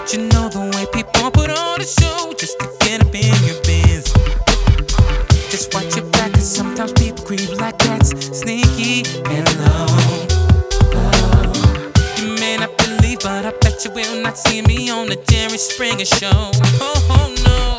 But you know the way people put on a show just to get up in your biz. Just watch your back, cause sometimes people creep like cats, sneaky and low. You may not believe, but I bet you will not see me on the Jerry Springer show. Oh, oh no.